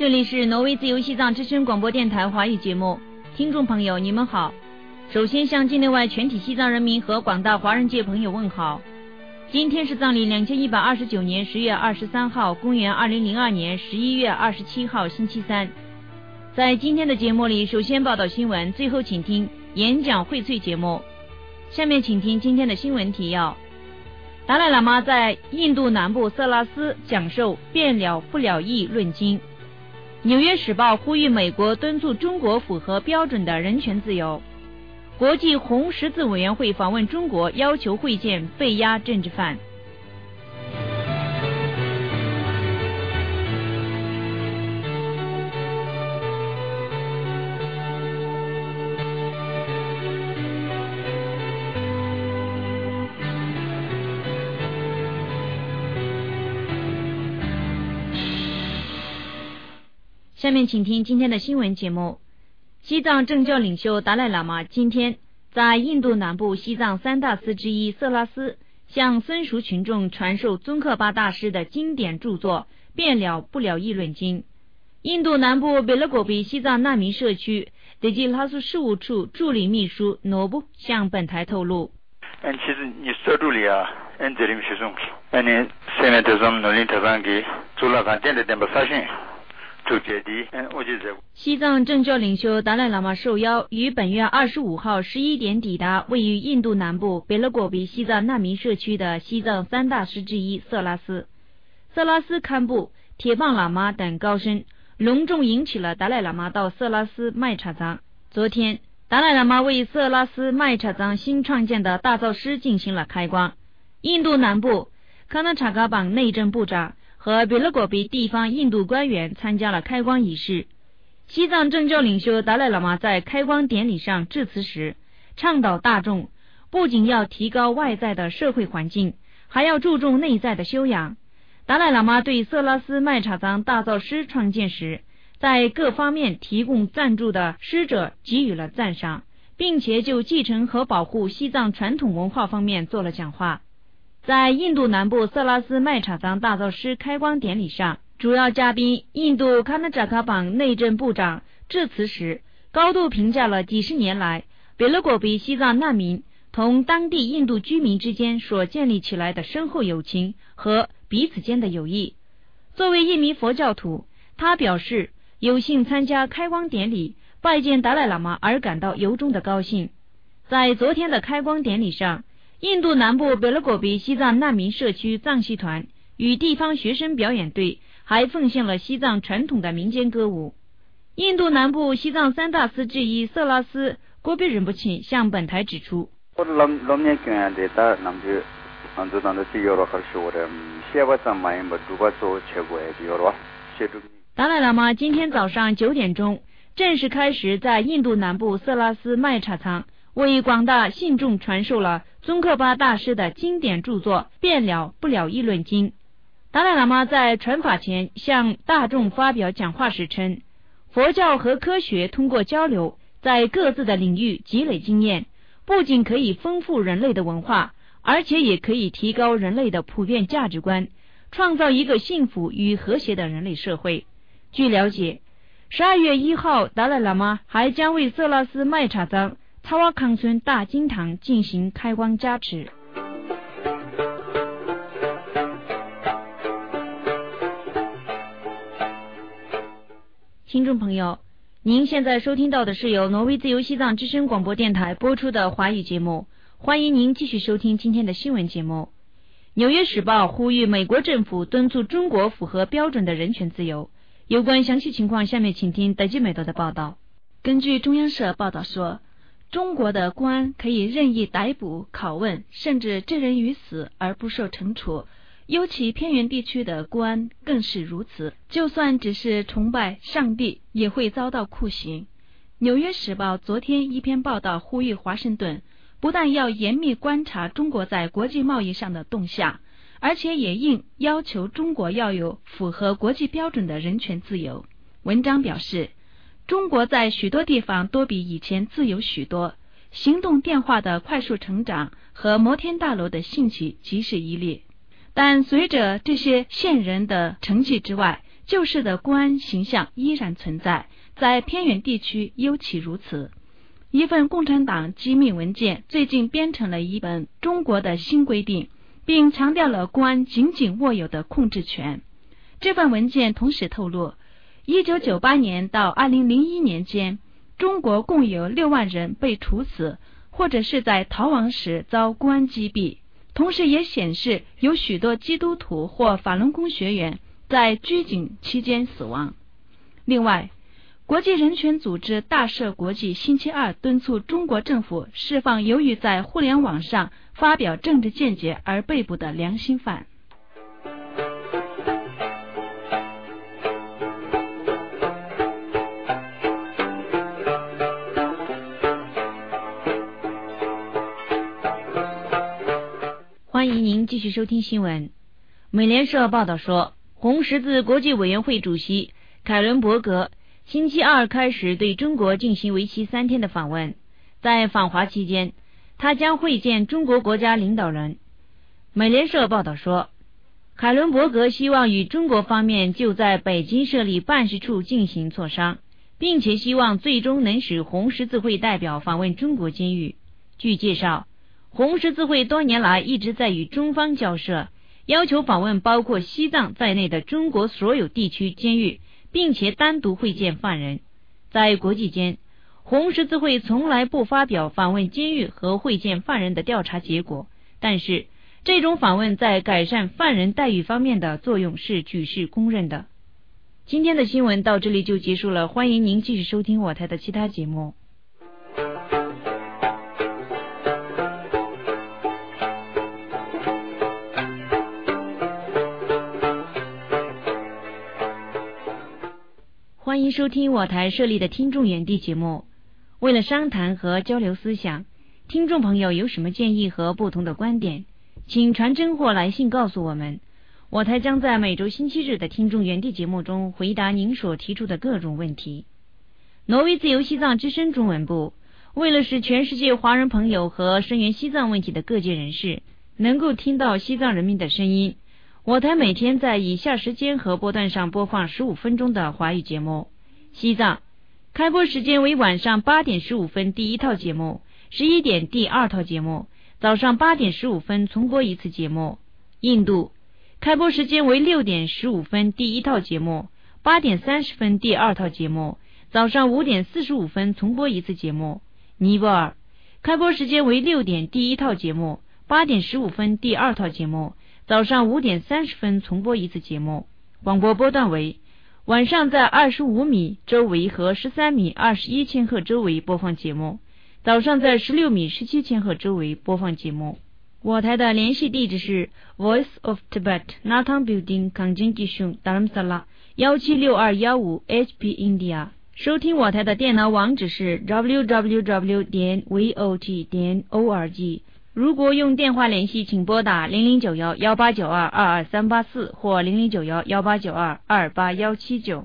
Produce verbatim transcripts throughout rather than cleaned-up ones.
这里是挪威自由西藏之声广播电台华语节目，听众朋友你们好。首先向境内外全体西藏人民和广大华人界朋友问好。今天是藏历两千一百二十九年十月二十三号，公元二零零二年十一月二十七号星期三。在今天的节目里，首先报道新闻，最后请听演讲荟萃节目。下面请听今天的新闻提要。达赖喇嘛在印度南部色拉斯讲授变了不了义论经。纽约时报呼吁美国敦促中国符合标准的人权自由。国际红十字委员会访问中国，要求会见被押政治犯。下面请听今天的新闻节目。西藏政教领袖达赖喇嘛今天在印度南部西藏三大寺之一色拉斯向僧俗群众传授宗喀巴大师的经典著作《变了不了义论经》。印度南部贝勒果比西藏难民社区德吉拉苏事务处助理秘书诺布向本台透露， 嗯，其实你社助理啊，嗯，这里面学生，嗯，你现在这种努力特上给做了关键的点不发现。 西藏政教领袖达赖喇嘛受邀于本月二十五号十一点抵达位于印度南部贝勒果比西藏难民社区的西藏三大师之一色拉斯。色拉斯堪布、铁棒喇嘛等高僧隆重迎娶了达赖喇嘛到色拉斯麦查藏。昨天，达赖喇嘛为色拉斯麦查藏新创建的大造师进行了开光。印度南部卡纳查嘎邦内政部长和贝勒果比地方印度官员参加了开光仪式。西藏政教领袖达赖喇嘛在开光典礼上致辞时，倡导大众不仅要提高外在的社会环境，还要注重内在的修养。达赖喇嘛对色拉斯麦查藏大造师创建时在各方面提供赞助的师者给予了赞赏，并且就继承和保护西藏传统文化方面做了讲话。在印度南部色拉斯麦查藏大造师开光典礼上，主要嘉宾印度卡纳扎卡邦内政部长致辞时，高度评价了几十年来贝勒果比西藏难民同当地印度居民之间所建立起来的深厚友情和彼此间的友谊。作为一名佛教徒，他表示有幸参加开光典礼，拜见达赖喇嘛而感到由衷的高兴。在昨天的开光典礼上，印度南部贝勒果比西藏难民社区藏戏团与地方学生表演队还奉献了西藏传统的民间歌舞。印度南部西藏三大寺之一色拉斯郭比仁不钦向本台指出，达赖喇嘛今天早上九点钟正式开始在印度南部色拉斯麦查藏为广大信众传授了宗喀巴大师的经典著作《变了不了义论经》。达赖喇嘛在传法前向大众发表讲话时称，佛教和科学通过交流，在各自的领域积累经验，不仅可以丰富人类的文化，而且也可以提高人类的普遍价值观，创造一个幸福与和谐的人类社会。据了解，十二月一号，达赖喇嘛还将为色拉斯麦查藏塔瓦康村大经堂进行开光加持。听众朋友，您现在收听到的是由挪威自由西藏之声广播电台播出的华语节目，欢迎您继续收听今天的新闻节目。纽约时报呼吁美国政府敦促中国符合标准的人权自由。有关详细情况，下面请听德基美德的报道。 根据中央社报道说，中国的公安可以任意逮捕、拷问，甚至置人于死而不受惩处，尤其偏远地区的公安更是如此，就算只是崇拜上帝也会遭到酷刑。纽约时报昨天一篇报道呼吁华盛顿不但要严密观察中国在国际贸易上的动向，而且也应要求中国要有符合国际标准的人权自由。文章表示，中国在许多地方都比以前自由许多，行动电话的快速成长和摩天大楼的兴起即是一例。但随着这些现人的成绩之外， 旧式的公安形象依然存在，在偏远地区尤其如此。一份共产党机密文件最近编成了一本中国的新规定，并强调了公安紧紧握有的控制权。这份文件同时透露，一九九八年到二零零一年间，中国共有六万人被处死，或者是在逃亡时遭公安击毙。同时也显示有许多基督徒或法轮功学员在拘禁期间死亡。另外，国际人权组织大赦国际星期二敦促中国政府释放由于在互联网上发表政治见解而被捕的良心犯。 欢迎您继续收听新闻。美联社报道说，红十字国际委员会主席凯伦伯格星期二开始对中国进行为期三天的访问。在访华期间，他将会见中国国家领导人。美联社报道说，凯伦伯格希望与中国方面就在北京设立办事处进行磋商，并且希望最终能使红十字会代表访问中国监狱。据介绍，红十字会多年来一直在与中方交涉，要求访问包括西藏在内的中国所有地区监狱，并且单独会见犯人。在国际间，红十字会从来不发表访问监狱和会见犯人的调查结果，但是这种访问在改善犯人待遇方面的作用是举世公认的。今天的新闻到这里就结束了，欢迎您继续收听我台的其他节目。欢迎收听我台设立的听众园地节目。为了商谈和交流思想，听众朋友有什么建议和不同的观点，请传真或来信告诉我们。我台将在每周星期日的听众园地节目中回答您所提出的各种问题。挪威自由西藏之声中文部为了使全世界华人朋友和声援西藏问题的各界人士能够听到西藏人民的声音，我台每天在以下时间和波段上播放十五分钟的华语节目。西藏开播时间为晚上八点十五分第一套节目，十一点第二套节目，早上八点十五分重播一次节目。印度开播时间为六点十五分第一套节目，八点三十分第二套节目，早上五点四十五分重播一次节目。尼泊尔开播时间为六点第一套节目，八点十五分第二套节目，早上五点三十分重播一次节目。广播波段为晚上在二十五米周围和十三米二十一千赫周围播放节目，早上在十六米十七千赫周围播放节目。我台的联系地址是 Voice of Tibet Natang Building Kangjeng Gishun Dharamsala 一七六二一五 H P India。 收听我台的电脑网址是 double-u double-u double-u 点 v o t 点 org。如果用电话联系，请拨打零零九幺幺八九二二二三八四或零零九幺幺八九二二八幺七九。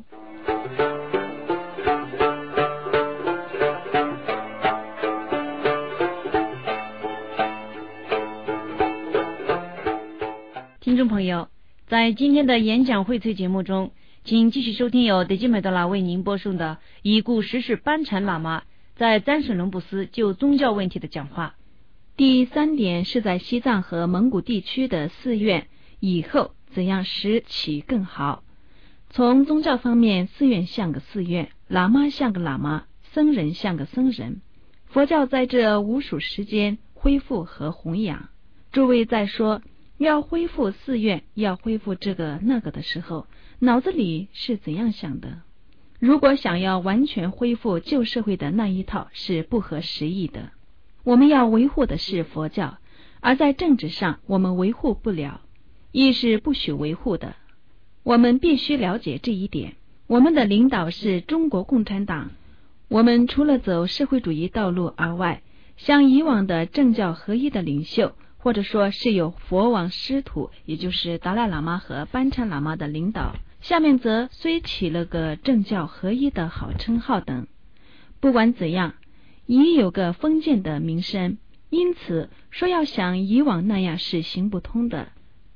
听众朋友，在今天的演讲荟萃节目中，请继续收听由德基美德拉为您播送的已故十世班禅喇嘛在詹省伦布斯就宗教问题的讲话。 第三点是在西藏和蒙古地区的寺院以后怎样使其更好。从宗教方面，寺院像个寺院，喇嘛像个喇嘛，僧人像个僧人。佛教在这无数时间恢复和弘扬。诸位在说要恢复寺院，要恢复这个那个的时候，脑子里是怎样想的？如果想要完全恢复旧社会的那一套，是不合时宜的。我们要维护的是佛教，而在政治上我们维护不了，亦是不许维护的。我们必须了解这一点。我们的领导是中国共产党，我们除了走社会主义道路而外，像以往的政教合一的领袖，或者说是有佛王师徒，也就是达赖喇嘛和班禅喇嘛的领导，下面则虽起了个政教合一的好称号等，不管怎样已有个封建的名声，因此说要像以往那样是行不通的。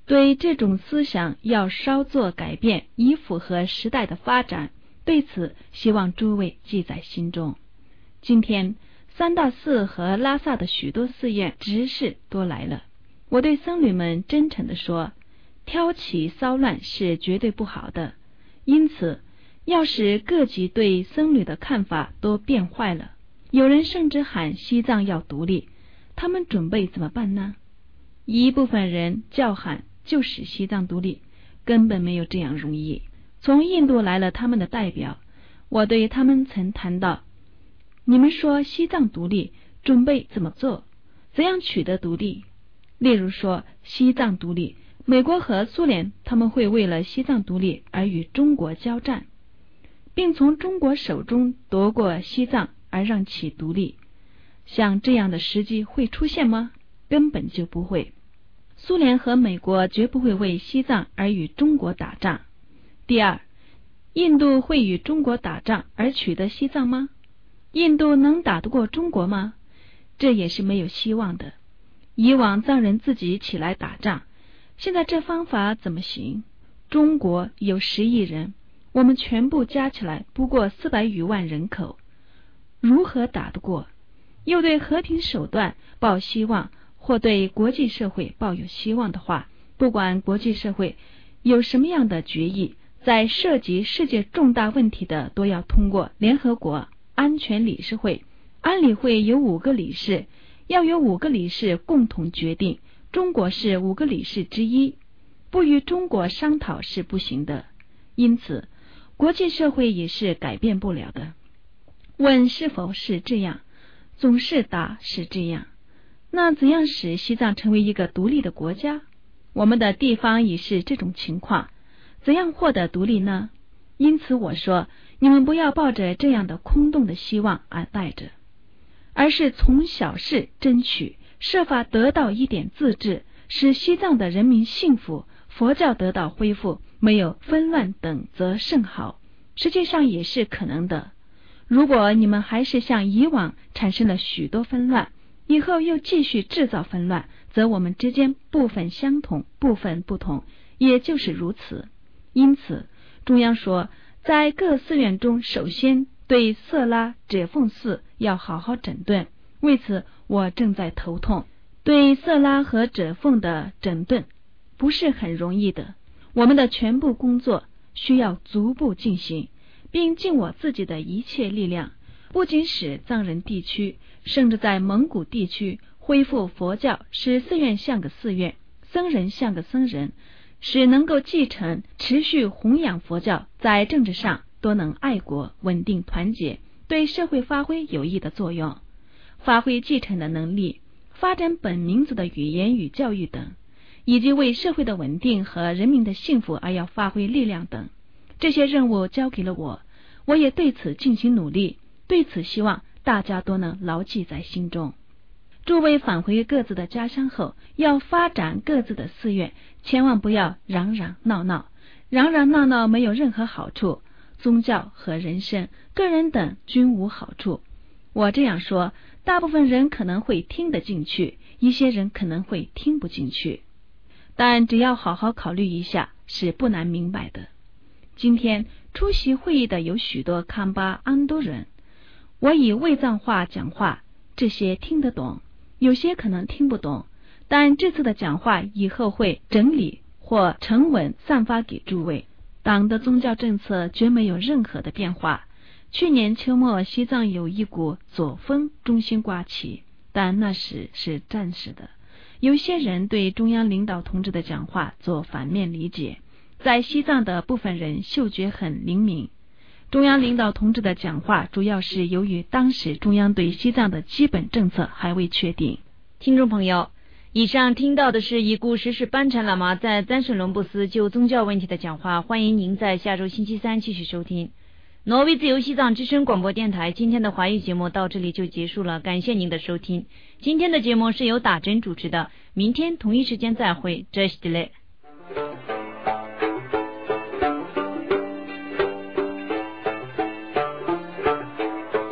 对这种思想要稍作改变，以符合时代的发展，对此希望诸位记在心中。今天三大寺和拉萨的许多寺院执事都来了，我对僧侣们真诚地说，挑起骚乱是绝对不好的，因此要使各级对僧侣的看法都变坏了。有人甚至喊西藏要独立，他们准备怎么办呢？一部分人叫喊就使西藏独立，根本没有这样容易。从印度来了他们的代表，我对他们曾谈到，你们说西藏独立，准备怎么做？怎样取得独立？例如说西藏独立，美国和苏联他们会为了西藏独立而与中国交战，并从中国手中夺过西藏而让其独立。像这样的时机会出现吗？根本就不会。苏联和美国绝不会为西藏而与中国打仗。第二，印度会与中国打仗而取得西藏吗？印度能打得过中国吗？这也是没有希望的。以往藏人自己起来打仗，现在这方法怎么行？中国有十亿人，我们全部加起来不过四百余万人口，如何打得过？又对和平手段抱希望，或对国际社会抱有希望的话，不管国际社会有什么样的决议，在涉及世界重大问题的都要通过联合国安全理事会。安理会有五个理事，要有五个理事共同决定，中国是五个理事之一，不与中国商讨是不行的。因此国际社会也是改变不了的。问是否是这样，总是答是这样。那怎样使西藏成为一个独立的国家？我们的地方已是这种情况，怎样获得独立呢？因此我说，你们不要抱着这样的空洞的希望而待着，而是从小事争取，设法得到一点自治，使西藏的人民幸福，佛教得到恢复，没有纷乱等则甚好。实际上也是可能的。如果你们还是像以往产生了许多纷乱，以后又继续制造纷乱，则我们之间部分相同，部分不同，也就是如此。因此中央说，在各寺院中，首先对色拉、者凤寺要好好整顿，为此我正在头痛。对色拉和者凤的整顿不是很容易的，我们的全部工作需要逐步进行，并尽我自己的一切力量，不仅使藏人地区，甚至在蒙古地区恢复佛教，使寺院像个寺院，僧人像个僧人，使能够继承持续弘扬佛教，在政治上都能爱国、稳定、团结，对社会发挥有益的作用，发挥继承的能力，发展本民族的语言与教育等，以及为社会的稳定和人民的幸福而要发挥力量等。这些任务交给了我，我也对此进行努力，对此希望大家都能牢记在心中。诸位返回各自的家乡后，要发展各自的寺院，千万不要嚷嚷闹闹，嚷嚷闹闹没有任何好处，宗教和人生、个人等均无好处。我这样说，大部分人可能会听得进去，一些人可能会听不进去，但只要好好考虑一下，是不难明白的。今天出席会议的有许多康巴安多人，我以卫藏话讲话，这些听得懂，有些可能听不懂，但这次的讲话以后会整理或成文散发给诸位。党的宗教政策绝没有任何的变化。去年秋末，西藏有一股左风中心刮起，但那时是暂时的。有些人对中央领导同志的讲话做反面理解，在西藏的部分人嗅觉很灵敏。中央领导同志的讲话主要是由于当时中央对西藏的基本政策还未确定。 听众朋友，以上听到的是已故时事班禅喇嘛在赞省伦布斯就宗教问题的讲话，欢迎您在下周星期三继续收听。挪威自由西藏之声广播电台今天的华语节目到这里就结束了，感谢您的收听。今天的节目是由打针主持的，明天同一时间再会，这是的嘞。